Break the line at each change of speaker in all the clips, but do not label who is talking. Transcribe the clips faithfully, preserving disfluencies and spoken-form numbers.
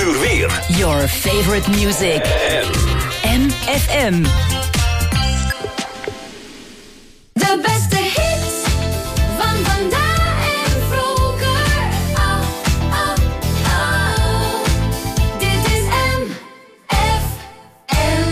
uur weer.
Your favorite music. M F M.
De beste hits van vandaag en vroeger. Oh, oh, oh. Dit is M F M.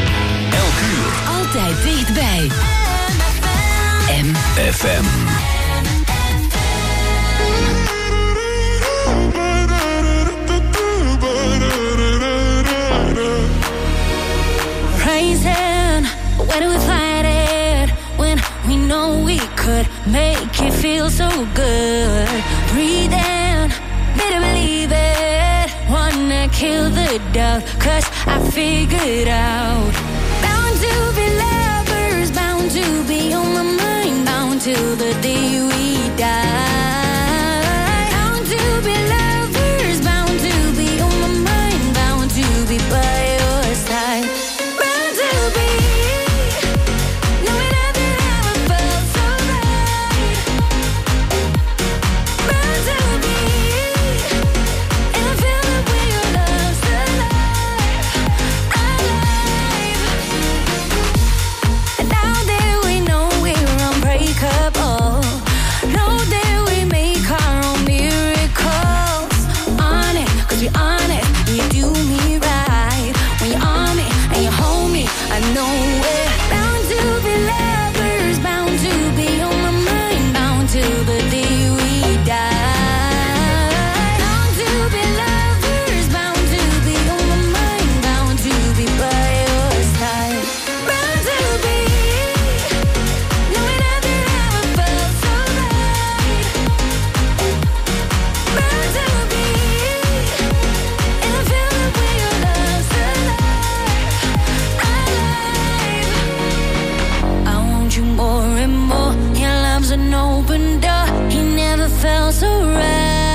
Dichtbij. M F M.
chasing? Where do we fight it when we know we could make it feel so good? Breathing, better believe it. Wanna kill the doubt, cause I figured out. Bound to be lovers, bound to be on my mind, bound till the day we die. Bound to be lovers, bound to be on my mind, bound to be by your side. Bound to be knowing nothing ever felt so right. Bound to be in a feeling where your love's alive, alive. And now that we know we're unbreakable, know that we make our own miracles. On it, cause you're on it, and you do me right. When you're on me and you hold me, I know we're bound to be lovers, bound to be on my mind, bound till the day we die. Bound to be lovers, bound to be on my mind, bound to be by your side. Bound to be knowing nothing ever felt so right. Bound to be in a feeling where your love's alive, alive. I want you more and more. Your love's an open door. You never felt so right.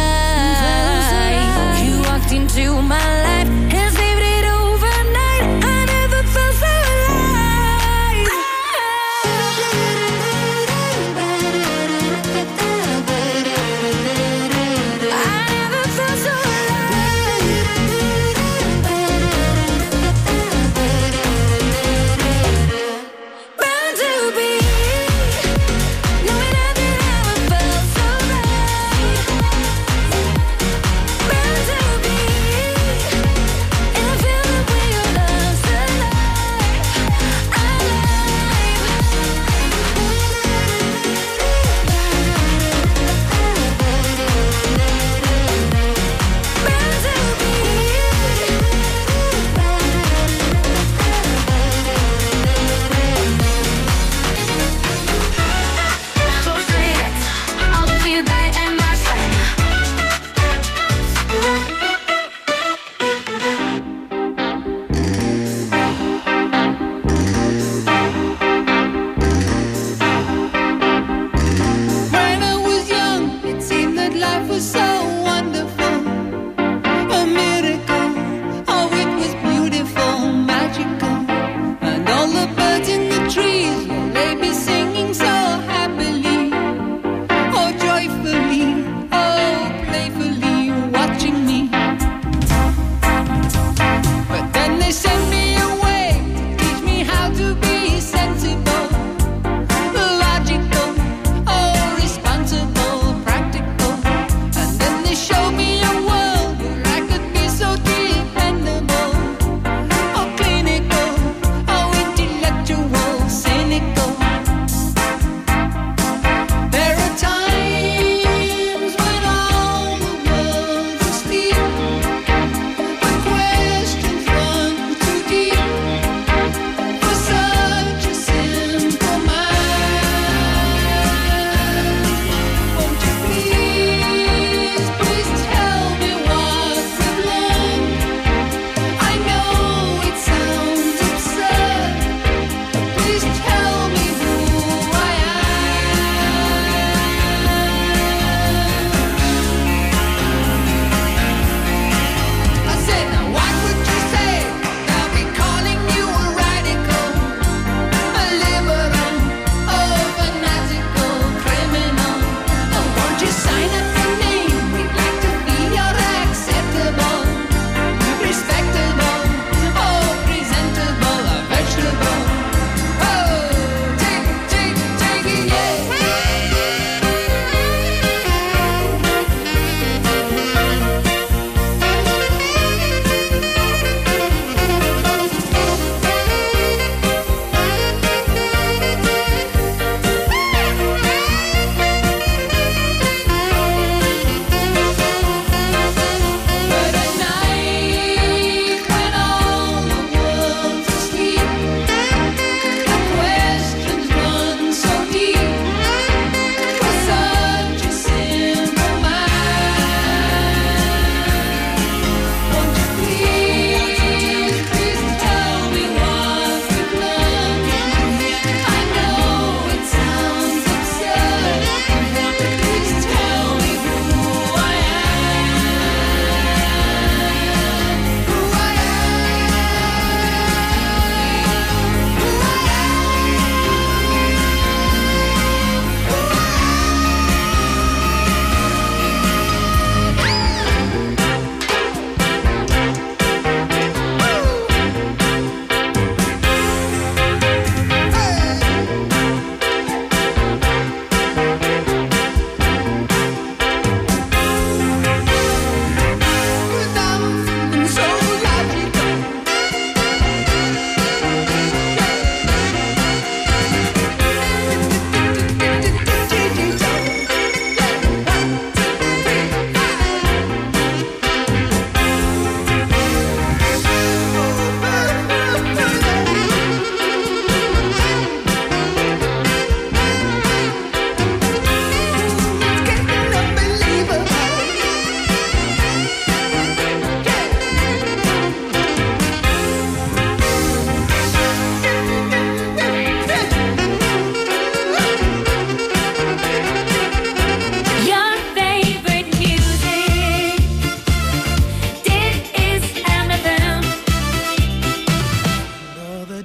You walked into my life and saved it overnight. I never felt so alive. I never felt so alive. Bound to be knowing nothing ever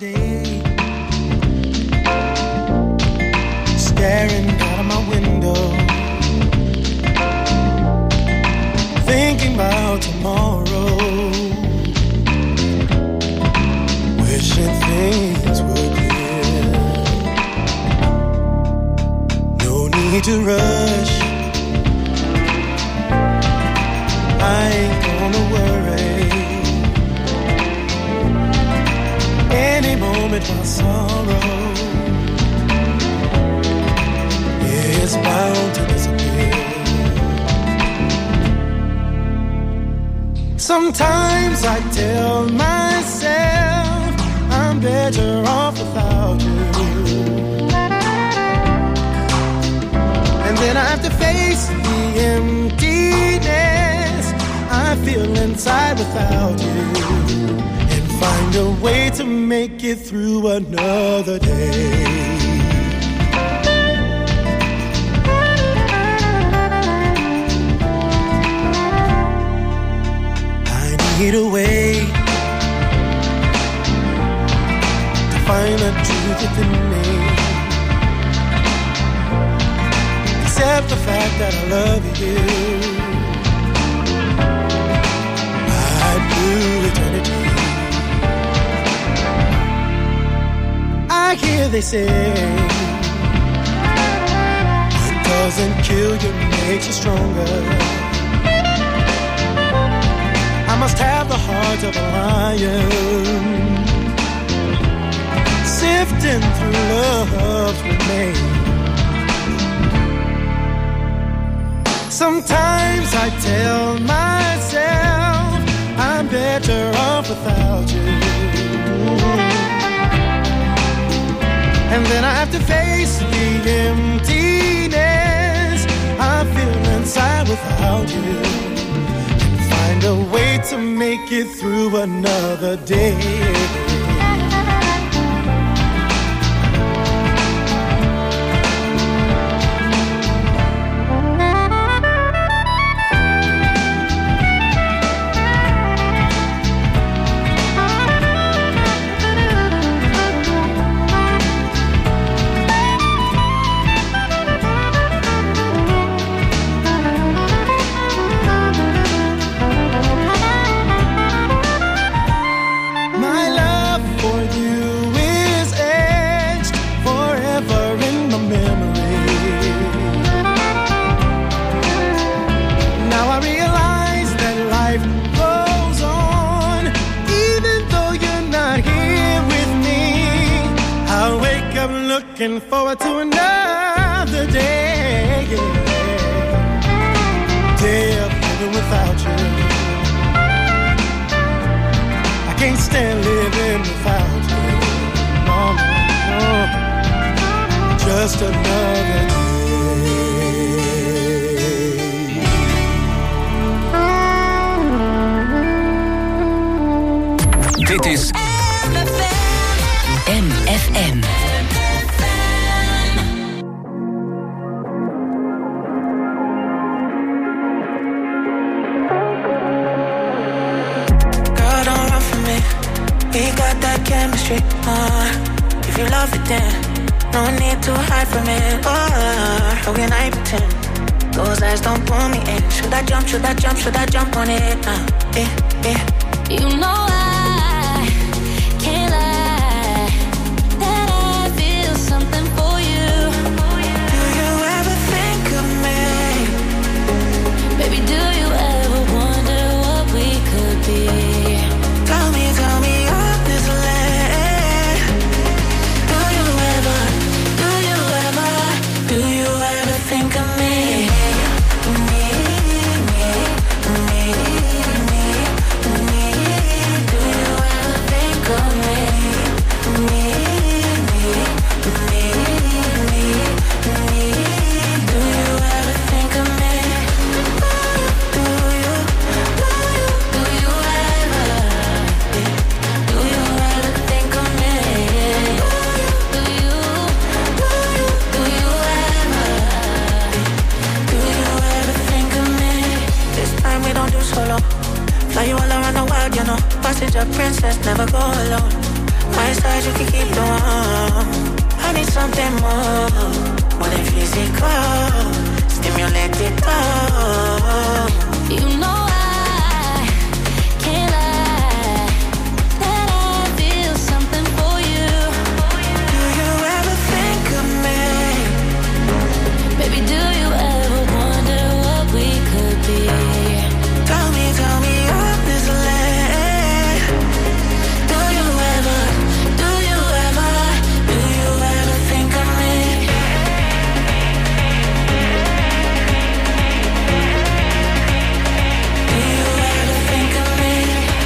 day, staring out of my window, thinking about tomorrow, wishing things were clear. No need to rush, I ain't gonna worry. Any moment my sorrow is bound to disappear. Sometimes I tell myself I'm better off without you, and then I have to face the emptiness I feel inside without you, and find a way to make it through another day. I need a way to find the truth within me, accept the fact that I love you. Eternity. I hear they say what doesn't kill you makes you stronger. I must have the heart of a lion, sifting through love's remains. Sometimes I tell myself I'm better off without you, and then I have to face the emptiness I feel inside without you, and find a way to make it through another day. Looking forward to another day, day of living without you. I can't stand living without you. No, no, no. Just another day.
Dit is M F M.
Chemistry, uh, if you love it then no need to hide from it, oh, how can I pretend? Those eyes don't pull me in. Should I jump, should I jump, should I jump on it, uh, eh, eh.
You know I can't lie that I feel something for you.
Do you ever think of me?
Baby, do you ever wonder what we could be?
Tell me, tell me honestly. Do you ever, do you ever, do you ever think of me? Me, me, me, me, me. Do promise you can keep the one. I need something more, more than physical. Stimulate it all.
You know I can't lie that I feel something for you.
Do you ever think of me?
Baby, do you ever wonder what we could be?
Tell me, tell me honestly. Do you ever, do you ever, do you ever think of me? Do you ever think of me?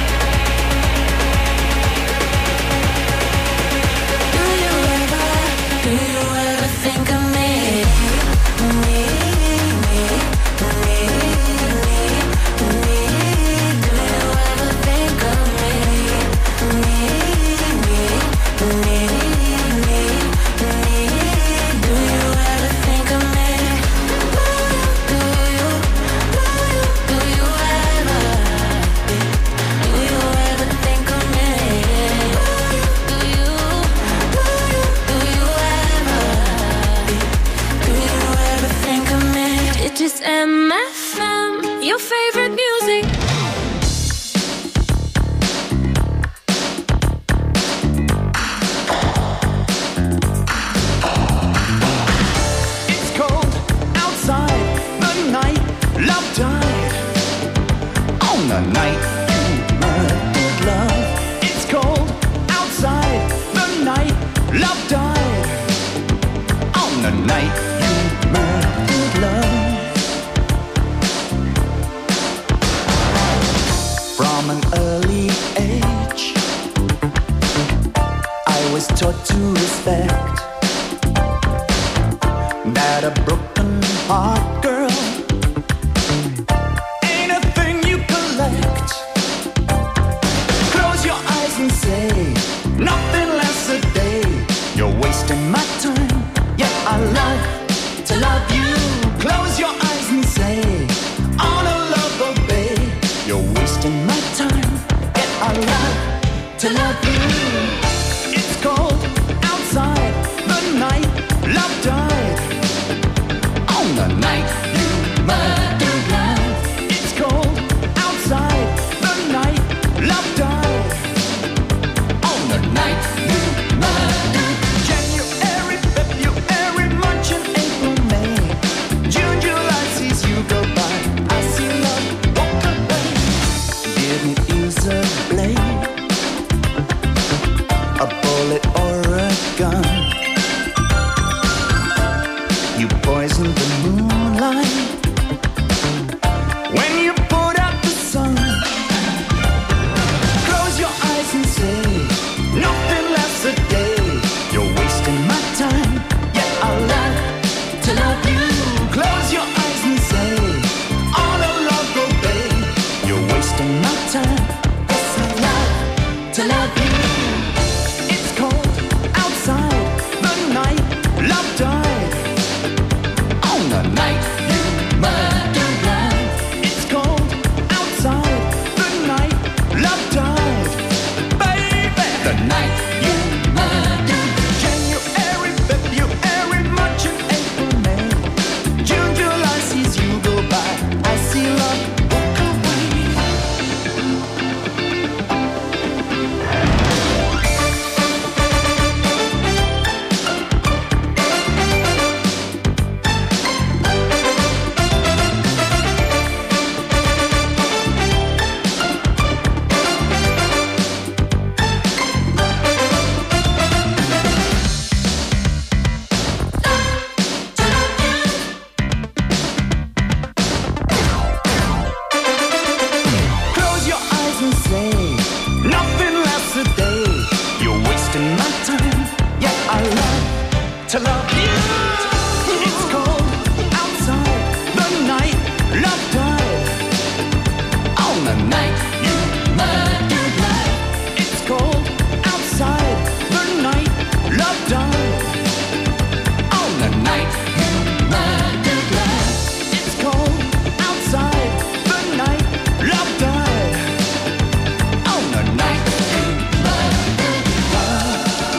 Do you ever, do you ever think of me? Me, me, me, me, me. Do you ever think of me? Me, me, me, me, me. Do you ever think of me? Do you, do you, do you ever? Do you ever think of me? Do you, do you, do you ever? Do you ever think of me?
It is M F M, your favorite music.
It's cold outside, the night love died. On the night you murdered love. It's cold outside, the night love died. On the night you murdered love. From an early age, I was taught to respect that a broken heart girl ain't a thing you collect. Close your eyes and say nothing lasts a day. You're wasting my time, yet I love to love you. Close your eyes and say honor, love, obey. You're wasting my time, yet I love to love you. It's cold outside, the night love died. On the night you murdered love. It's cold outside, the night love died. On the night you murdered. January, February, March and April, May. June, July sees you go by. I see love walk away. Didn't use a blade, a bullet or a gun. You poisoned the moonlight when you put out the sun. Close your eyes and say nothing lasts a day. You're wasting my time, yet I love to love you. Close your eyes and say honor, love, obey. You're wasting my time, yes I love to love you. It's cold outside, the night love died. On the night you murdered love. It's cold outside, the night love died. Baby, the night you murdered. January, February, March and April, May. June, July sees you go by. I see love walk away. Close your eyes and say nothing lasts a day. You're wasting my time, yet I love to love you. It's cold outside, the night love died. On the night you murdered love. It's cold outside, the night love died. On the night you murdered love. It's cold outside, the night love died. On the night you murdered love.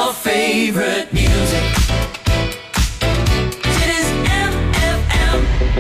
your favorite music. Dit is M F M.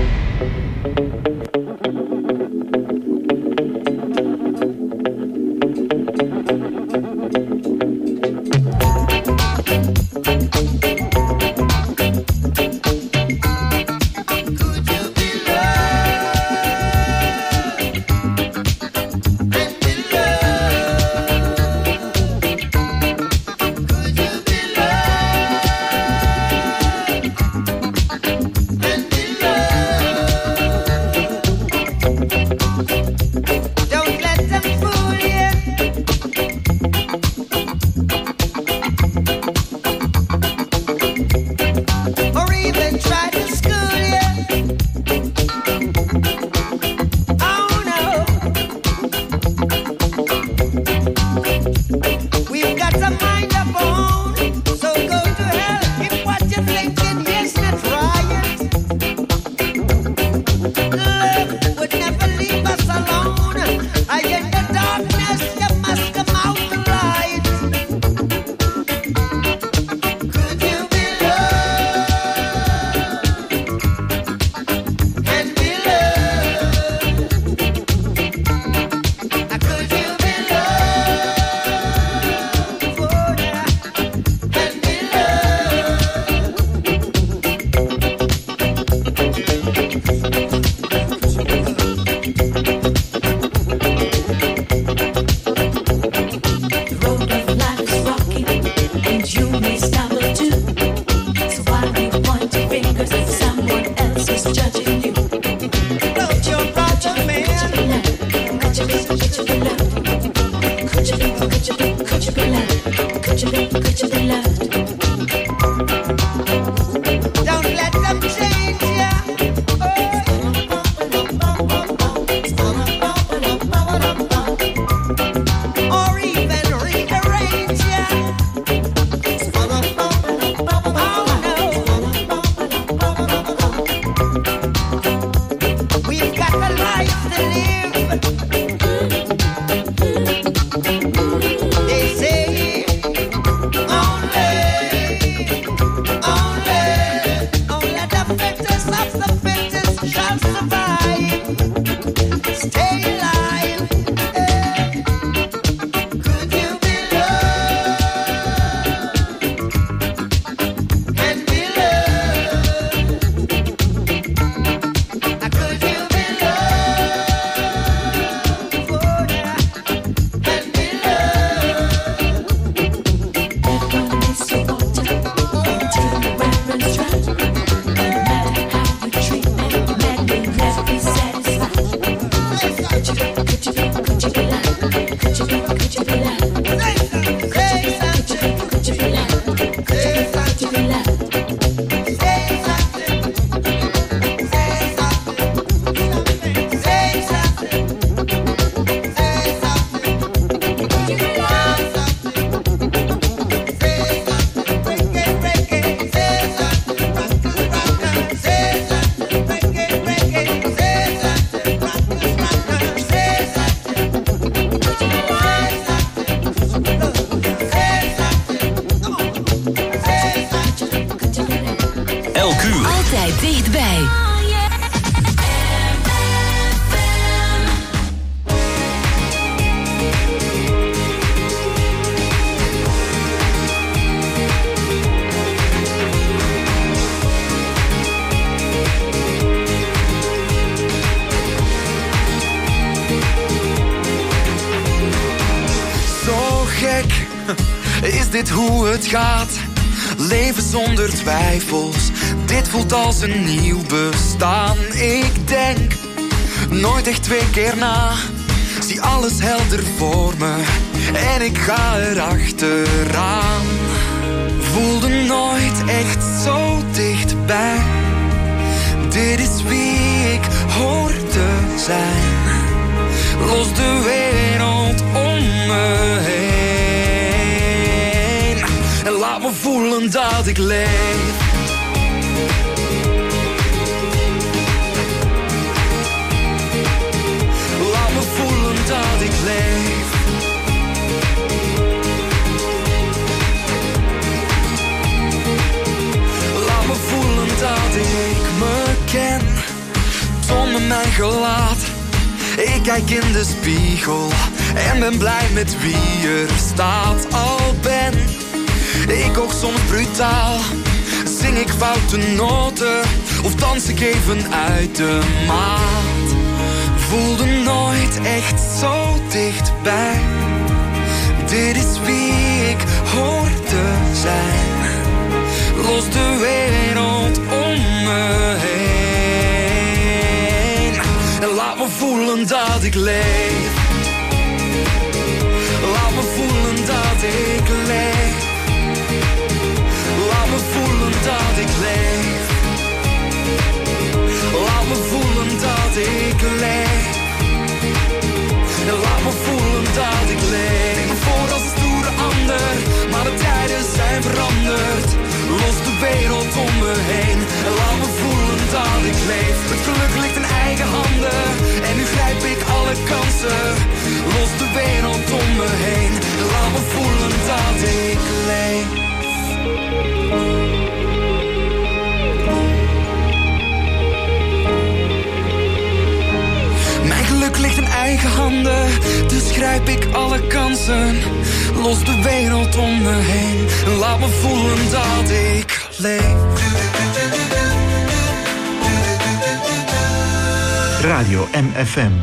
Is dit hoe het gaat? Leven zonder twijfels. Dit voelt als een nieuw bestaan. Ik denk nooit echt twee keer na. Zie alles helder voor me en ik ga erachteraan. Voelde nooit echt zo dichtbij. Dit is wie ik hoor te zijn. Los de wereld om me heen en laat me voelen dat ik leef. Laat me voelen dat ik leef. met mijn gelaat. Ik kijk in de spiegel en ben blij met wie er staat. Al ben ik ook soms brutaal, zing ik foute noten of dans ik even uit de maat. Voelde nooit echt zo dichtbij. Dit is wie ik hoor te zijn. Los de wereld om me heen en laat me voelen dat ik leef. Laat me voelen dat ik leef. Laat me voelen dat ik leef. Laat me voelen dat ik leef. En laat me voelen dat ik leef. Ik ben voor als een stoere ander, maar de tijden zijn veranderd. Los de wereld om me heen en laat me voelen dat ik leef. Het geluk ligt in eigen handen en nu grijp ik alle kansen. Los de wereld om me heen en laat me voelen dat ik leef. Mijn geluk ligt in eigen handen, dus grijp ik alle kansen. Los de wereld om me heen en laat me voelen dat ik leef.
Radio M F M.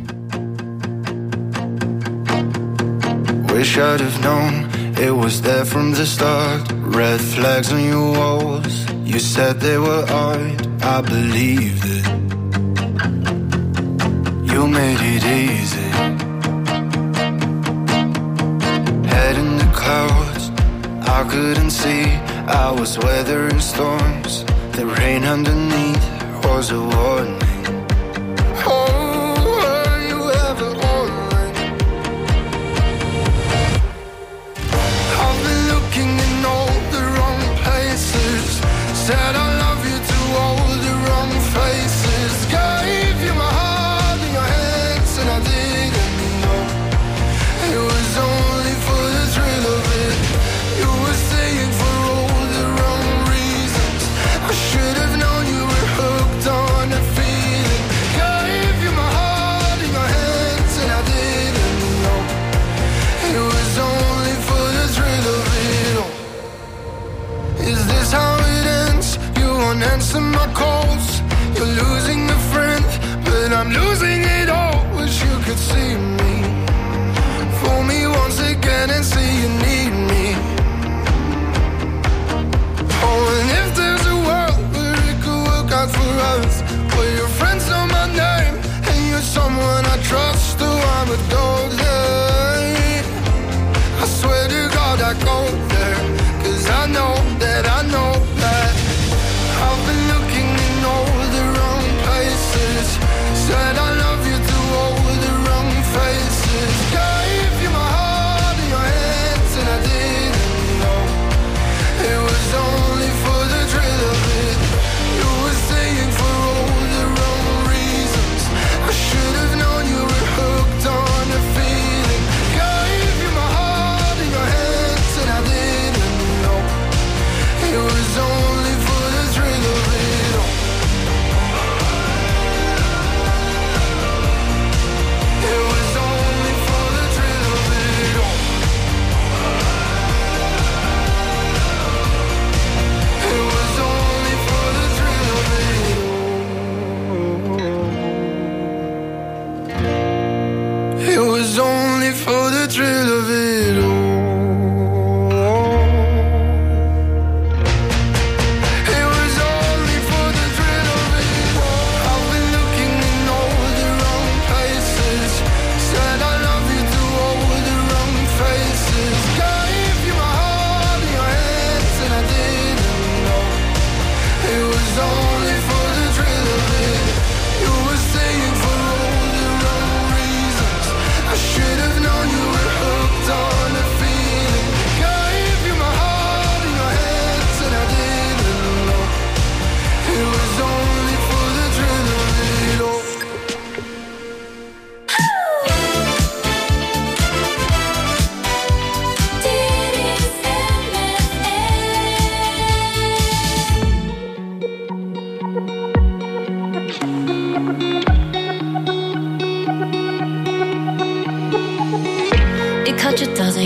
Wish I'd have known it was there from the start. Red flags on your walls, you said they were art. I believed it. You made it easy. Head in the clouds, I couldn't see. I was weathering storms. The rain underneath was a warning. Oh, were you ever on me? I've been looking in all the wrong places. Said I love you to all the wrong faces. Gave you my heart in your hands and I didn't know. It was only for the thrill of it. You were staying for all the wrong reasons. I should have known you were hooked on a feeling. Gave you my heart in your hands and I didn't know. It was only for the thrill of it all. Is this how it ends? You won't answer my calls. You're losing a friend, but I'm losing it all. Wish you could see me. Fool me once again and see you need me. Oh, and if there's a world where it could work out for us, where your friends know my name and you're someone I trust, oh, I would go there. I swear to God I go there, 'cause I know that I know that I've been looking in all the wrong places. Said I love you to all the wrong faces. Gave you my heart in your hands.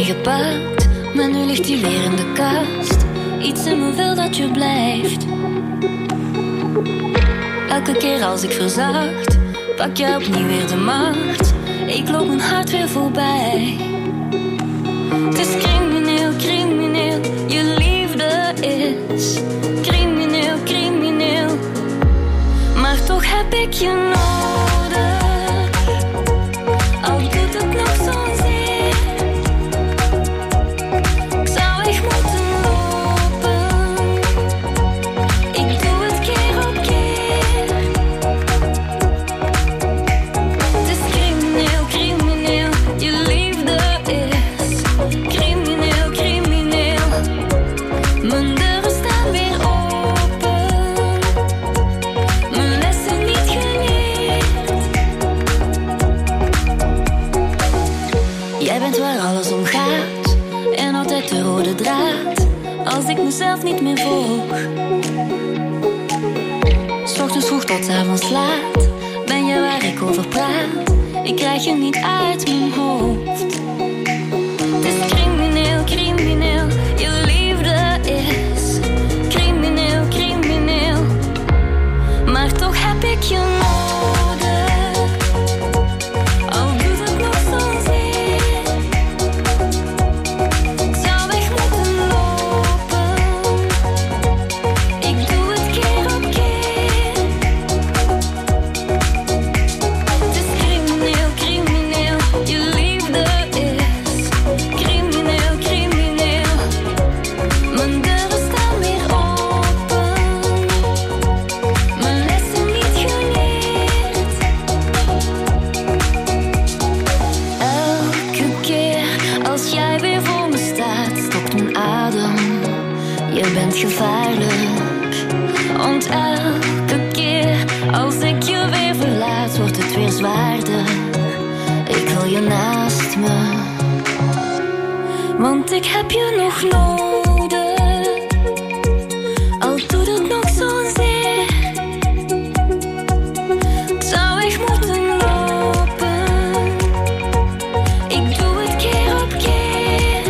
gepakt, maar nu ligt hij weer in de kast. Iets in me wil dat je blijft. Elke keer als ik verzacht, pak je opnieuw weer de macht. Ik loop mijn hart weer voorbij. Het is crimineel, crimineel, je liefde is crimineel, crimineel. Maar toch heb ik je nodig, al doet het nog zo'n zeer. Ik zou echt moeten lopen, ik doe het keer op keer. Het is crimineel, crimineel, je liefde is crimineel, crimineel. Mijn deuren staan weer open, mijn lessen niet geleerd. Jij bent waar alles om gaat en altijd de rode draad. Als ik mezelf niet meer volg, 's ochtends vroeg tot 's avonds laat, ben je waar ik over praat. Ik krijg je niet uit mijn hoofd. Het is crimineel, crimineel, je liefde is crimineel, crimineel. Maar toch heb ik je nodig, al doet het nog zo'n zeer. Ik zou weg moeten lopen, ik doe het keer op keer. Het is crimineel, crimineel, je liefde is crimineel, crimineel. Mijn deuren staan weer open, mijn lessen niet geleerd. Elke keer als jij weer voor me staat, stokt mijn adem. Je bent gevaarlijk, want elke keer als ik je weer verlaat, wordt het weer zwaarder. Ik wil je naast me, want ik heb je nog nodig, al doet het nog zo'n zeer. Ik zou echt moeten lopen, ik doe het keer op keer.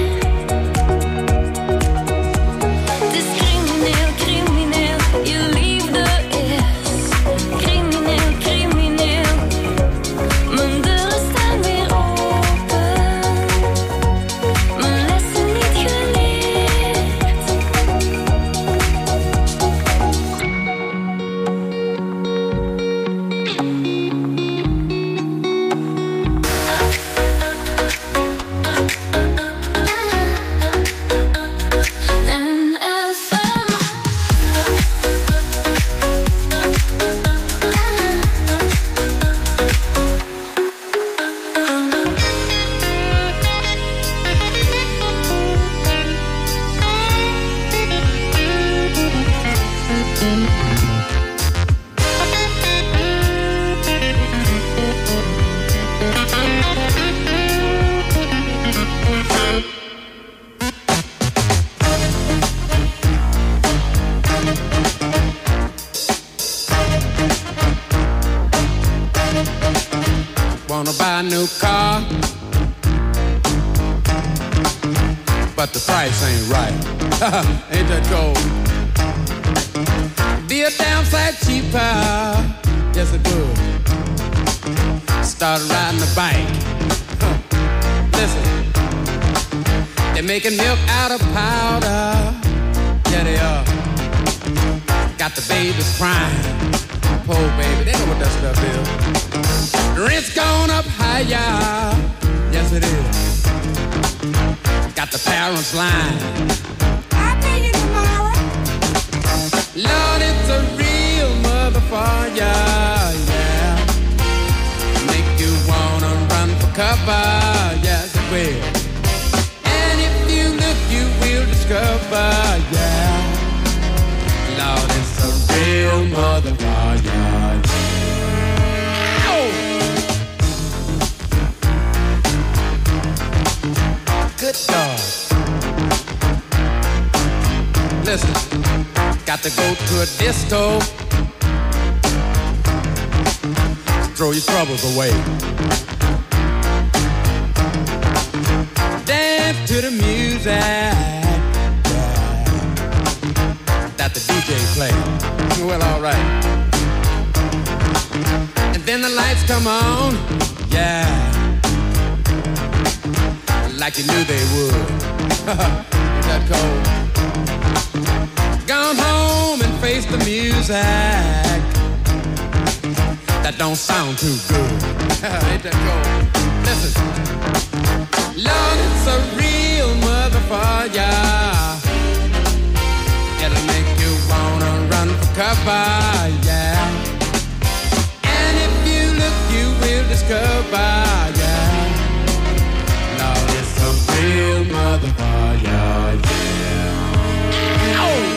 Het is crimineel, crimineel, je liefde is crimineel, crimineel. Mijn deuren staan weer open, mijn lessen niet geleerd. N F M.
Wanna buy a new car, but the price ain't right. Ain't that cold? Be a damn sight cheaper, yes it would. Started riding the bike. Huh. Listen, they're making milk out of powder. Yeah they are. Got the babies crying. Poor baby, they know what that stuff is. Rent's gone up higher, yes it is. Got the parents lying. I'll pay you tomorrow. Lord, it's a real motherfucker, yeah. Make you wanna run for cover, yes it will. And if you look, you will discover, yeah. Lord, it's a real motherfucker. Good God. Listen, got to go to a disco. Throw your troubles away. Dance to the music, yeah, that the D J played. Well, all right. And then the lights come on, yeah, like you knew they would. Ain't that cold? Gone home and face the music that don't sound too good. Ain't that cold? Listen, Lord, it's a real motherfucker. It'll make you wanna run for cover, yeah. And if you look, you will discover, yeah. Lord, it's a real motherfucker, yeah. Oh!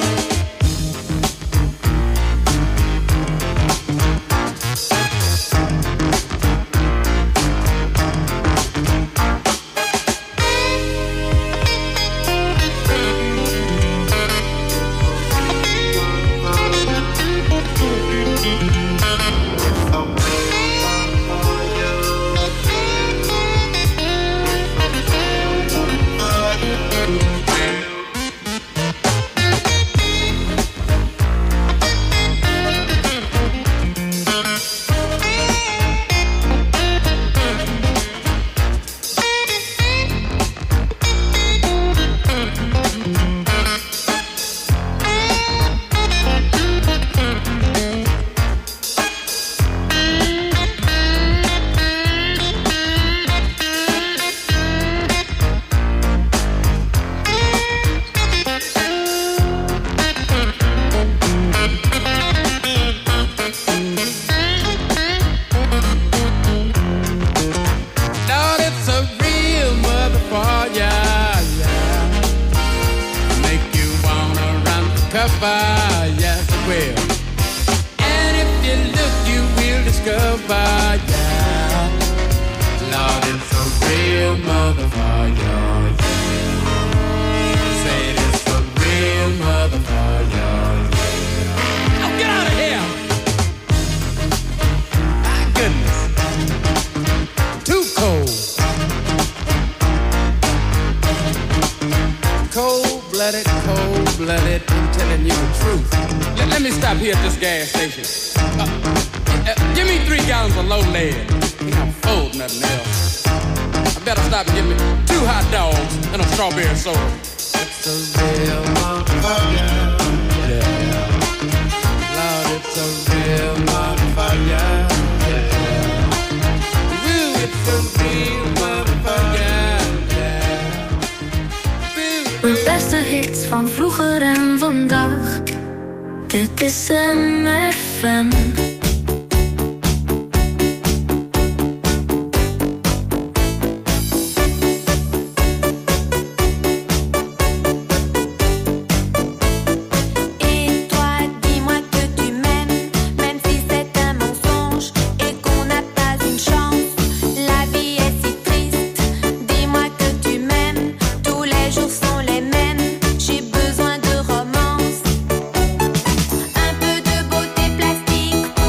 Un peu de beauté plastique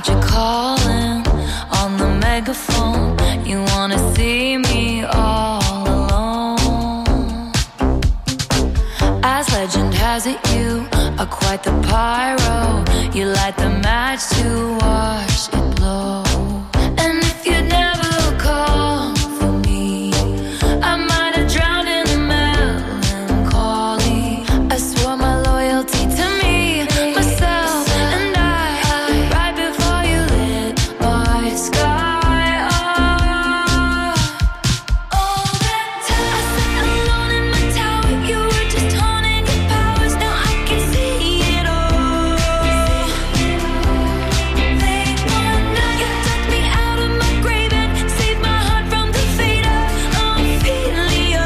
heard you calling on the megaphone. You wanna see me all alone. As legend has it, you are quite the pyro. You light the match to watch it blow. And if you'd never call for me, I might have drowned in the melancholy. I swore my loyalty to me, myself, and I, right before you lit my sky up. All that time I sat alone in my tower, you were just honing your powers. Now I can see it all. Late one night, you dug me out of my grave and saved my heart from the fate of Ophelia.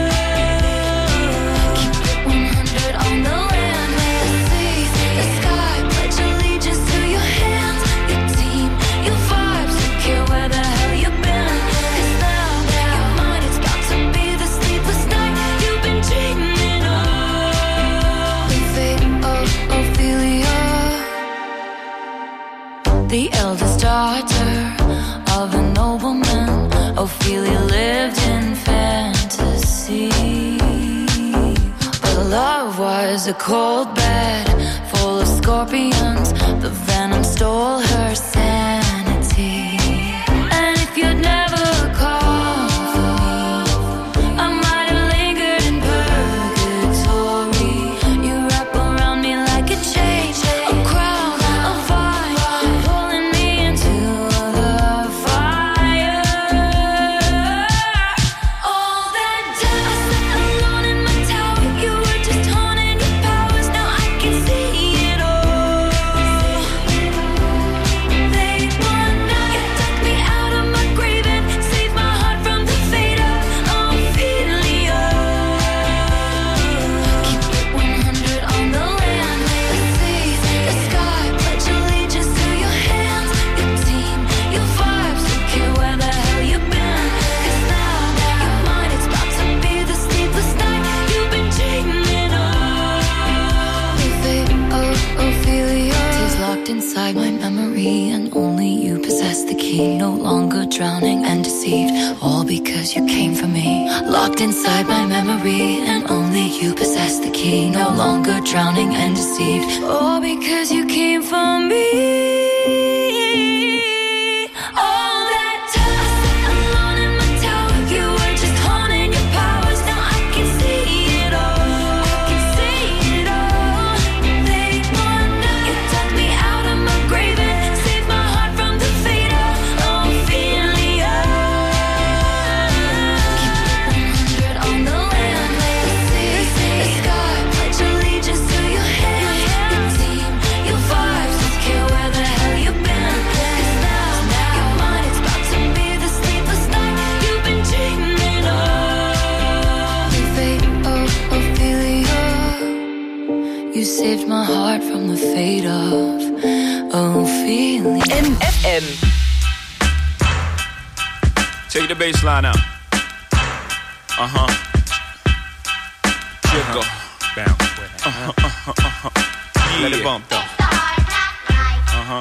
Keep it one hundred on the land, may I see the sky, pledge allegiance to your hands, your team, your vibes, don't care where the hell you've been. 'Cause now, your mind is about to be the sleepless night you've been dreaming of. The fate of Ophelia, the eldest daughter of a nobleman. Ophelia lived in fantasy, but love was a cold bed full of scorpions. The venom stole her sanity. And if you'd never called for me, I might have lingered in purgatory. You wrap around me like a chain, a crown, a vine, pulling me into the fire. All that time I sat alone in my tower, you were just honing your powers. Now I can see it all. Late one night, you dug me out of my grave and saved my heart from the fate of Ophelia. Keep it one hundred on the land, may I see the sky, pledge allegiance to your hands, your team, your vibes, don't care where the hell you've been. 'Cause now, your mind is about to be the sleepless night you've been dreaming of. The fate of Ophelia is locked inside my memory, and only you possess the key. No longer drowning and deceived, all because you came for me. Locked inside my memory, and only you possess the key. No longer drowning and deceived, all because you came for me. All that time I sat alone in my tower, you were just honing your powers. Now I can see it all. I can see it all. Late one night, you dug me out of my grave and saved my heart from the fate of Ophelia. Keep it one hundred on the land, may I see the sky, pledge allegiance to your hands, your team, your vibes, don't care where the hell you've been. 'Cause now, your mind is about to be the sleepless night you've been dreaming of. The fate of Ophelia, you saved my heart from the fate of Ophelia.
M F M.
Take the bass line out. Uh huh. Jiggle. Bounce with it. Uh huh. Uh huh. Uh huh. Yeah. Let it bump though. Uh huh.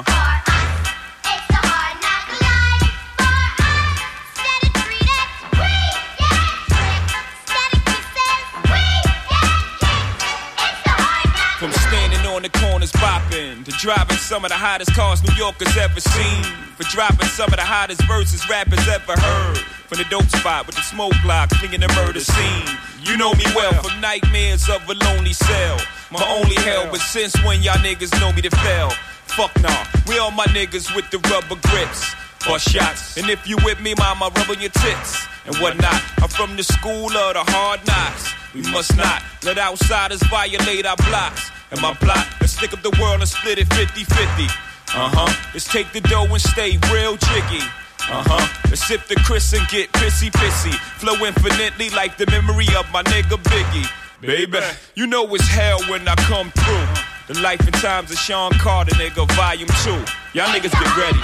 From standing on the corners bopping to driving some of the hottest cars New Yorkers ever seen, for dropping some of the hottest verses rappers ever heard, from the dope spot with the smoke block clinging the murder scene. You know me well from nightmares of a lonely cell, my only hell. But since when y'all niggas know me to fail? Fuck nah, we all my niggas with the rubber grips, bust shots. And if you with me, mama, rub on your tits and whatnot. I'm from the school of the hard knocks. We must not let outsiders violate our blocks. And my plot, let's stick up the world and split it fifty-fifty. Uh-huh, let's take the dough and stay real jiggy. Uh-huh, let's sip the Chris and get pissy-pissy. Flow infinitely like the memory of my nigga Biggie. Baby, you know it's hell when I come through. The life and times of Sean Carter, nigga, volume two. Y'all niggas get ready.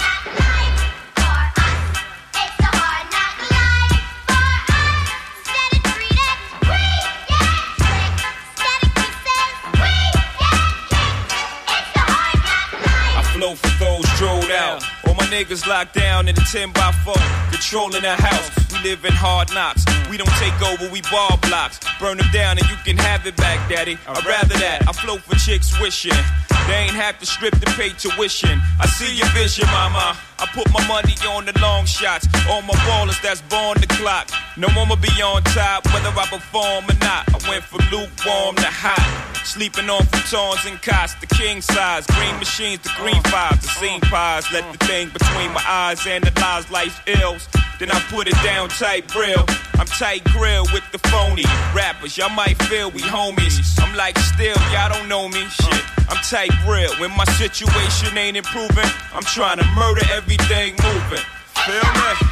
flow for those strolled out. All my niggas locked down in a ten by four, controlling the house. We live in hard knocks. We don't take over, we ball blocks. Burn them down and you can have it back, daddy. I'd rather that. I flow for chicks wishing they ain't have to strip to pay tuition. I see your vision, mama. I put my money on the long shots. All my ballers that's born the clock. No one will be on top, whether I perform or not. I went from lukewarm to hot. Sleeping on futons and cots, the king size. Green machines, the green fives, the scene pies. Let the thing between my eyes analyze life's ills. Then I put it down tight grill. I'm tight grill with the phony rappers. Y'all might feel we homies. I'm like still, y'all don't know me. Shit, I'm tight grill. When my situation ain't improving, I'm trying to murder everything moving. Feel me?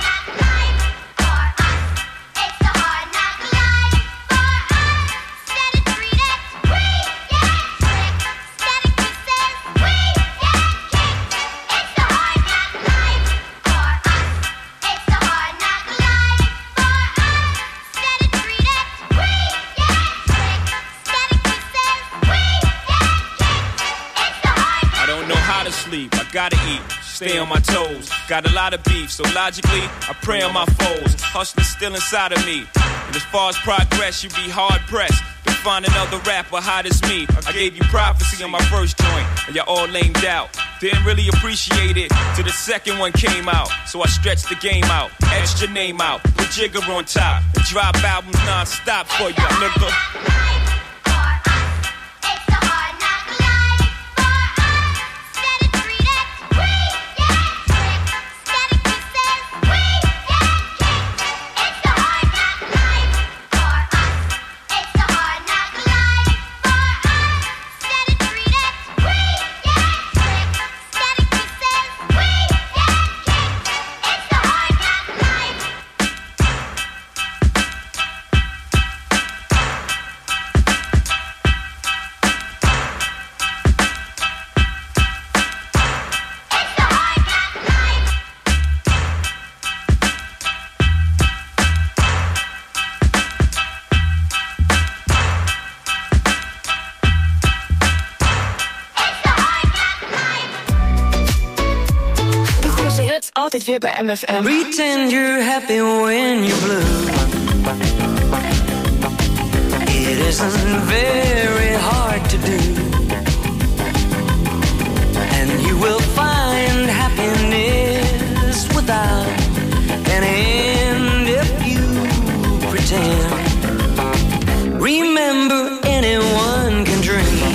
Sleep, I gotta eat, stay on my toes. Got a lot of beef, so logically, I pray on my foes. Hustling still inside of me. And as far as progress, you be hard pressed to find another rapper hot as me. I gave you prophecy on my first joint, and y'all all lamed out. Didn't really appreciate it till the second one came out. So I stretched the game out, etched your name out, put Jigger on top, and drop albums non-stop for you, nigga.
Altijd weer bij M F M.
Pretend you're happy when you're blue. It isn't very hard to do. And you will find happiness without an end if you pretend. Remember, anyone can dream.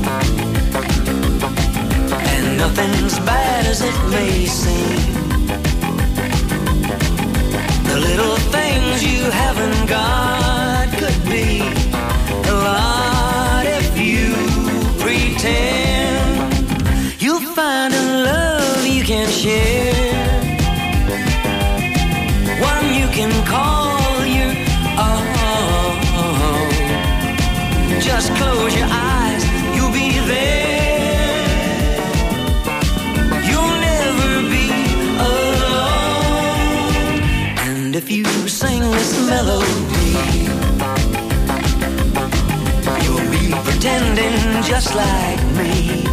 And nothing's bad as it may seem. The little things you haven't got could be a lot if you pretend. You'll find a love you can share, one you can call your own. Just close your eyes, you'll be there. If you sing this melody, you'll be pretending just like me.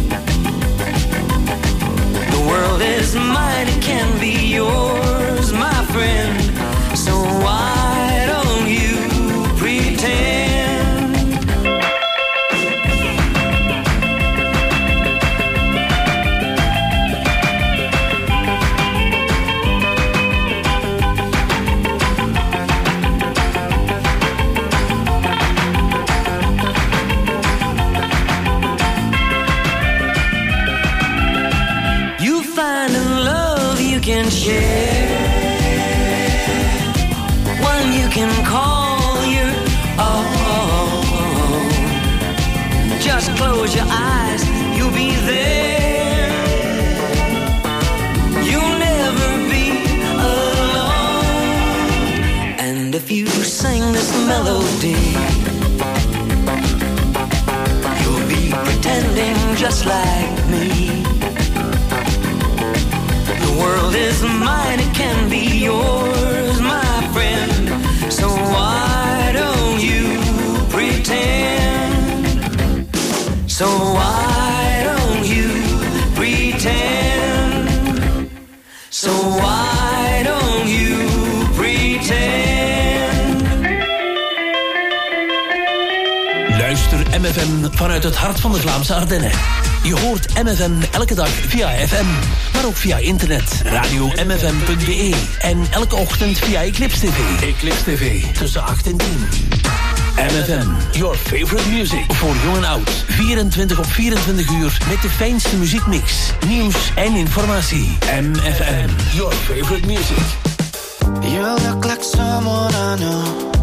The world is mine, it can be yours, my friend. So why don't you pretend? Can share, one you can call your own. Just close your eyes, you'll be there. You'll never be alone. And if you sing this melody, you'll be pretending just like me. The world is mine, it can be yours, my friend. So why don't you pretend? So why don't you pretend?
M F M vanuit het hart van de Vlaamse Ardennen. Je hoort M F M elke dag via F M, maar ook via internet, radio m f m punt b e en elke ochtend via Eclipse T V. Eclipse T V, tussen acht en tien. M F M, your favorite music. Voor jong en oud, vierentwintig op vierentwintig uur met de fijnste muziekmix, nieuws en informatie. M F M, your favorite music.
You look like someone I know,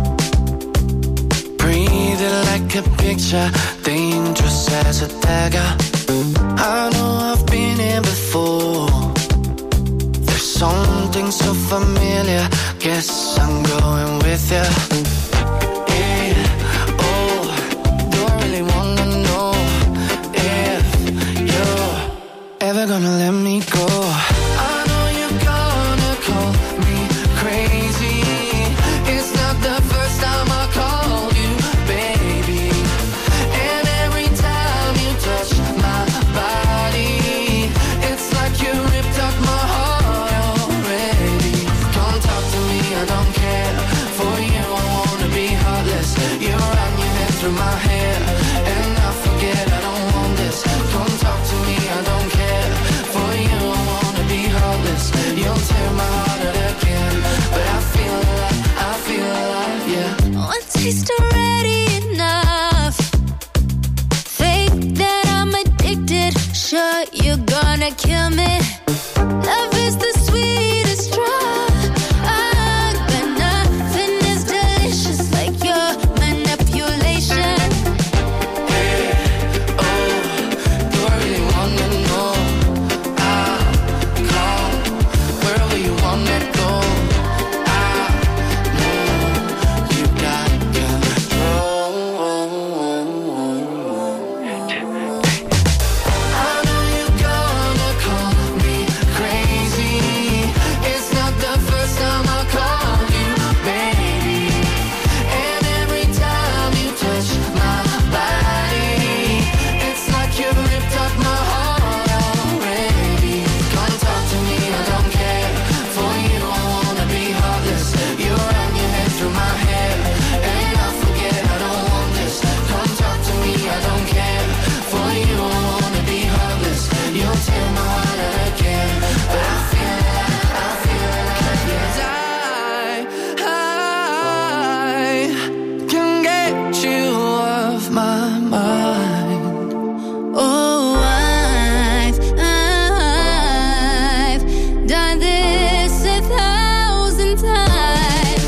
breathing like a picture, dangerous as a dagger. I know I've been here before. There's something so familiar, guess I'm going with ya. Yeah, oh, don't really wanna know if you're ever gonna let me go. I know you're gonna call me crazy. It's not the first time I called you, baby. And every time you touch my body, it's like you ripped up my heart already. Come talk to me, I don't care. For you, I wanna be heartless. You run your head through my hair, and I forget I don't want this. Come talk to me, I don't care. For you, I wanna be heartless. You'll tear my heart out again, but I feel alive, I feel alive, yeah.
One taste already enough. Fake that I'm addicted. Sure, you're gonna kill me. Love is the sweetest drug, but nothing is delicious like your manipulation.
Hey, oh, do I really wanna know? I'll call wherever you wanna go. I know you got control. I know you're gonna call me crazy. It's not the first time I called you, baby. And every time you touch my body, it's like you ripped up my heart already. Come talk to me, I don't care. For you, I wanna be heartless. You run your head through my hair, and I forget I don't want this. Come talk to me, I don't care. For you, I wanna be heartless. You'll tear my heart out again, but I feel like, I feel like, yes, I, I can get you off my mind.
Oh, I've, I've done this a thousand times.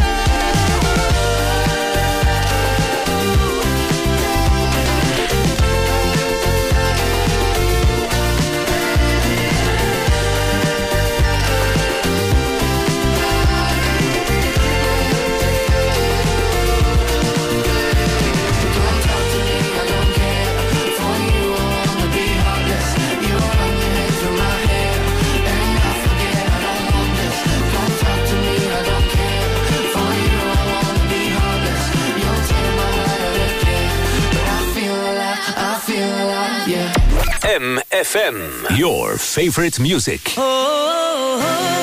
Come talk to me, I don't care. For you, I wanna be heartless. You run your head through my hair, and I forget I don't want this. Come talk to me, I don't care. For you, I wanna be heartless. You'll tear my heart out again, but I feel alive, I feel alive, yeah.
M F M, your favorite music.
Oh, oh, oh.